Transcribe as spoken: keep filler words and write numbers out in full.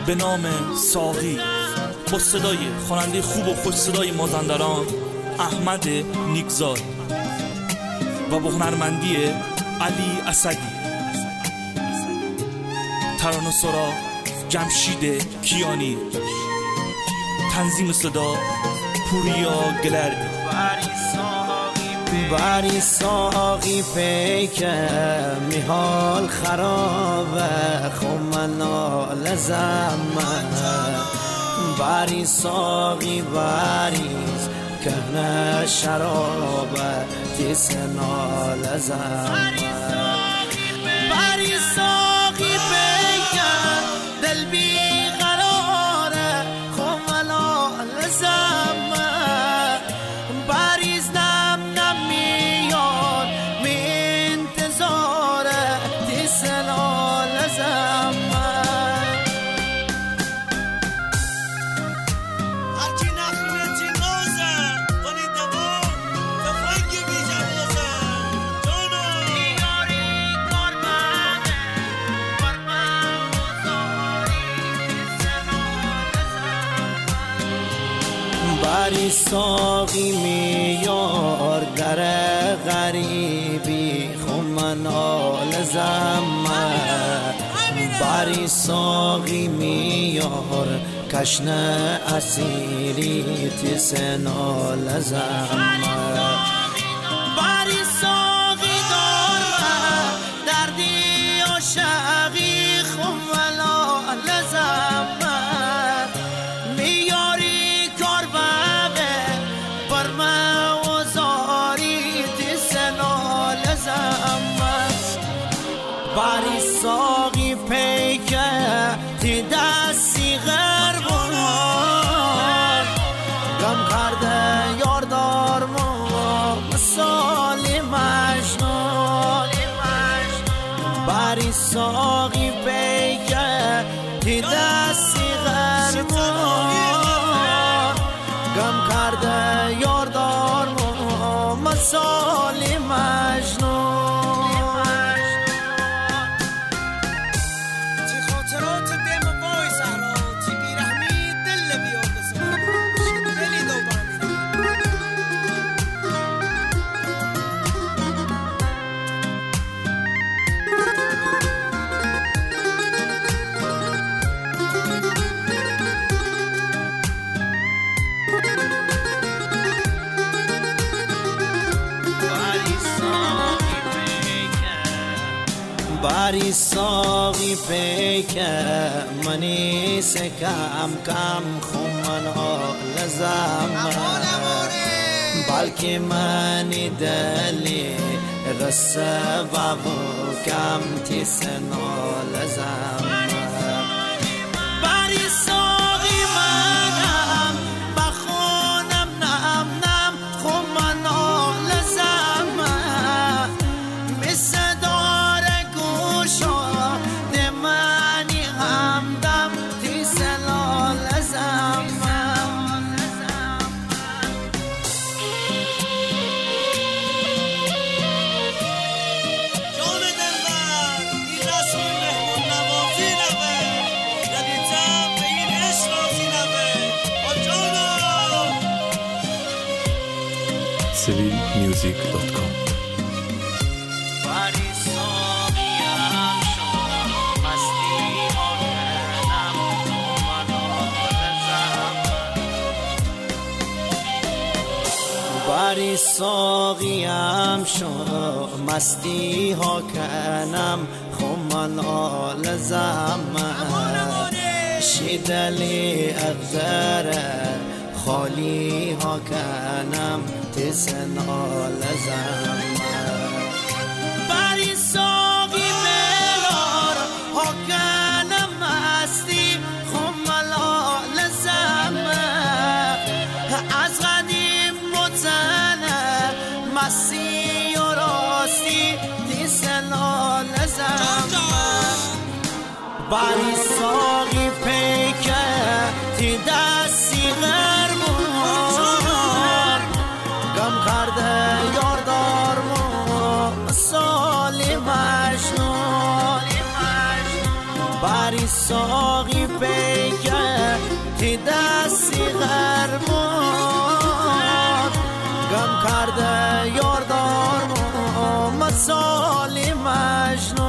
به نام ساقی با صدای خواننده خوب و خوش صدای مازندران احمد نیکزاد و با هنرمندی علی اسدی. ترانه سرا جمشید کیانی، تنظیم صدا پوریا گلردی. بری ساقی پیکه میحال خرابه خمنا لزمه بری ساقی بریز کنه شرابه تیسنا لزمه بری ساقی پیکه دل بی قراره خمنا لزمه بریز نم نم میاد می انتظاره تیسنا لزمه هرچی نخونه چی نوزه کنی دبا تفنگی بی جوازه جانا دیاری کربانه کربان بزاری تیسنا لزمه بری ساقی میار در غریبی خمنا لزمه بری ساقی میار کشنه اسیری تیسنا لزمه بری ساقی داره دردی عاشقی خمنا لزمه میاری کربه بر من و زاری تیسنا لزمه بری ساقی پیکه تی دستی غربان غم کرده یاردار ما مثال مجنون بری ساقی پیکه تی دستی غربان غم کرده یاردار ما مثال مجنون بری ساقی پیکه منی سے کم کم خمنا لزمه بلکه منی دلی غصه و کم تیسنا لزمه بری ساقی منم بخونم نم نم خمنا لزمه مثل سویل میوزیک دات کام. بری ساقیم شو مستی ها کنم خمنا لزمه شیدلی اقدره خالی ها کنم تیسنا لزمه بری ساقی بلار ها کنم مستی خملا لزمه از قدیم متنه مستی و راستی تیسنا لزمه بری ساقی پیکه تی دستی غربان غم کرده یاردار ما مثال مجنون بری ساقی پیکه تی دستی غرمان گم کرده یاردار مثالی مجنون